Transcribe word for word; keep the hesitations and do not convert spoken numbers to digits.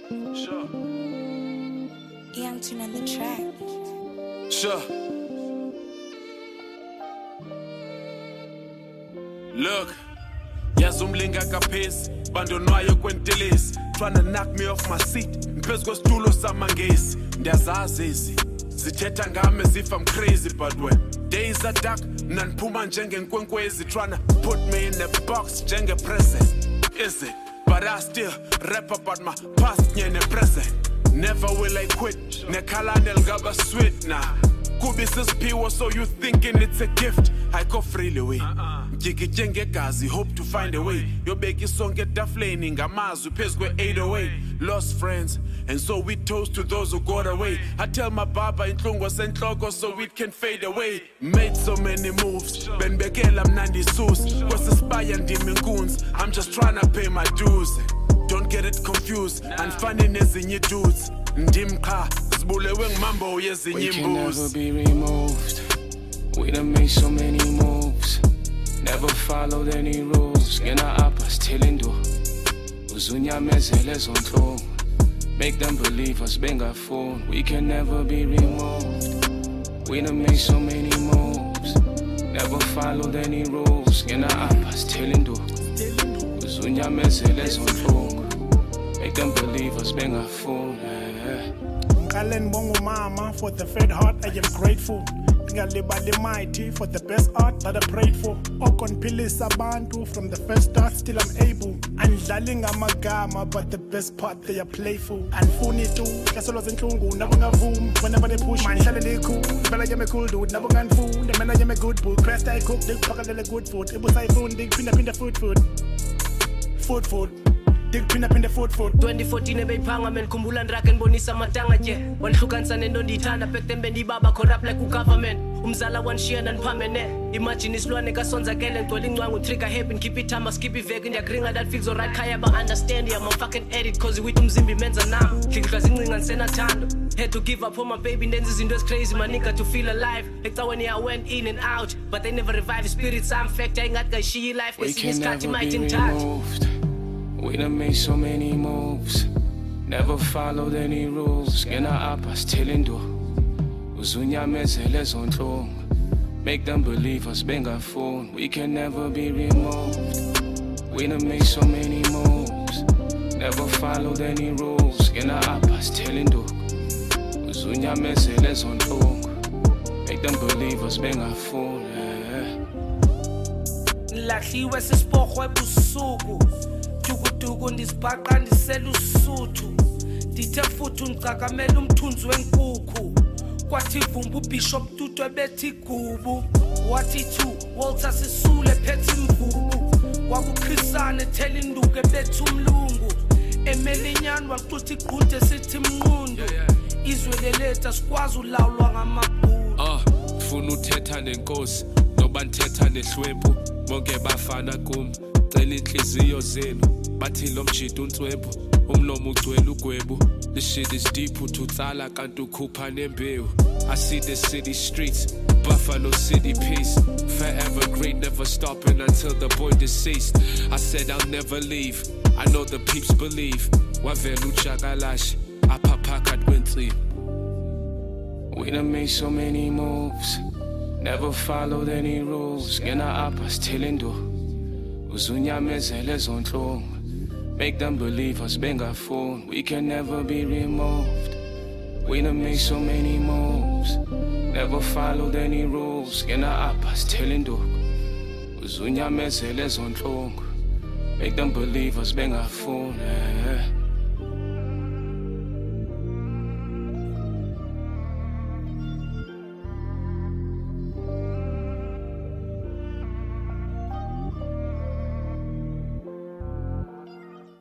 Sure. Young Tune on the track. Sure. Look, yazumlinga kaphesi, bandonwayo kwentelezi, trying to knock me off my seat, mphezu kwesitulo samangesi, ndiyazazi ezi, zithetha ngami as if I'm crazy, but when days are dark, nandiphuma njengenkwenkwezi, trying to put me in a box njenge-present, is it? But I still rap about my past nye ne-present, never will I quit, nekhalane lingaba sweet nah. Kubi sisiphiwo, so you thinking it's a gift. I go freely way. Ngigitye ngegazi, hope to find a way. Yobeka isonke etafuleni ngamazwi phezu kwe eight oh eight. Lost friends, and so we toast to those who got away. I tell my baba inhlungu senhloko so it can fade away. Made so many moves, benibekela mnandi sus. Kwesisibaya ndimi inkunzi, I'm just trying to pay my dues. Don't get it confused, anifani nezinye dudes. Ndim cha, zibulewe ngimambo yezinye imbuzi. We can never be removed. We done made so many moves, never followed any rules. Ngena apha sithelindo, uzunyamezele zonhlungu. Make them believe us bengafuni. We can never be removed. We done made so many moves, never followed any rules. Ngena apha sithelindo, uzunyamezele zonhlungu. Make them believe us bengafuni. Ngalen bongo mama, for the fed heart I am grateful. Ngalibali mighty for the best art that I prayed for. Okonphilisa abantu from the first start, still I'm able. Andlali ngamagama, but the best part they are playful. Anfuni tu, kasolo zenhlungu, nabo ngavumi. Whenever they push, man hlale likhulu. Phela yami cool dude, nabo nganifunda. Mina yami good book, crest I cook, ngiphakelele good food. Ibusayifuni, ngiphinda phinda food food. Food food. Dig pin up in the foot foot. twenty fourteen ebeyphanga men khumbula ndrake nibonisa amatanga nje. Wanhlukanisa nento ndiyithanda back then bendibaba corrupt like ugovernment. Umzala wanshiya naniphamene. Imagine isilwane kasonzakele ngcwele incwangu trigger happy keep it time skip iveki ndiyagringa that feels alright khaya ba understand I'm a fucking edit cause with umzimbi menza nami. Hlinga zincinga nisenathando. Had to give up for my baby ndenza izinto ezi crazy my nigga to feel alive. Ecaweni I went in and out but they never revive spirits I'm fact ayingathi kayishiya life kwesinye isikhathi might in touch. We done made so many moves, never followed any rules. Ngena apha sithelindo, uzunyamezele zonhlungu. Make them believe us bengafuni. We can never be removed. We done made so many moves, never followed any rules. Ngena apha sithelindo, uzunyamezele zonhlungu. Make them believe us bengafuni. Lahliwe sisipohwe busuku. Tukutuku ndisibhaqa ndisela usuthu. Ndithe futhi undicakamela umthunzi wenkukhu. Kwathi ivumba uBishop Tutu ebethi gubu. Wathi two Walter Sisule phethe imvubu. Kwakukhrisane thela induku ebethi umlungu. Emelinyani waxuthi iqhunte sithi mnqundu. Izwe leletha sikwazi ulawulwa ngamabhulu. Ah, ufuna uthetha nenkosi noba nthetha nehlwempu. Bonke bafana kum. Cela inhliziyo zenu bathi lo mjito uNtswempu umlomo ugcwele ugwebu. This shit is deep uthuthala kanti ukhupha nembewu. I see the city streets, Buffalo City peace. Forever great, never stopping until the boy deceased. I said I'll never leave, I know the peeps believe. Wavela uJakalash apha phakathi kwensimbi. We done made so many moves, never followed any rules. Ngena apha sithelindo, uzunyamezele zonhlungu. Make them believe us bengafuni. We can never be removed. We done made so many moves, never followed any rules. Ngena apha sithelindo, uzunyamezele zonhlungu. Make them believe us bengafuni.